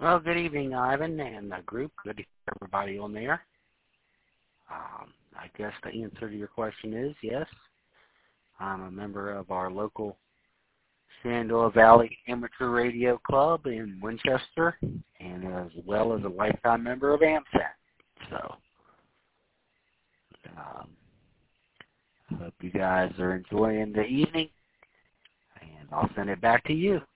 Well, good evening, Ivan and the group. Good to hear everybody on there. I guess the answer to your question is yes. I'm a member of our local Shenandoah Valley Amateur Radio Club in Winchester, and as well as a lifetime member of AMSAT. So, hope you guys are enjoying the evening, and I'll send it back to you.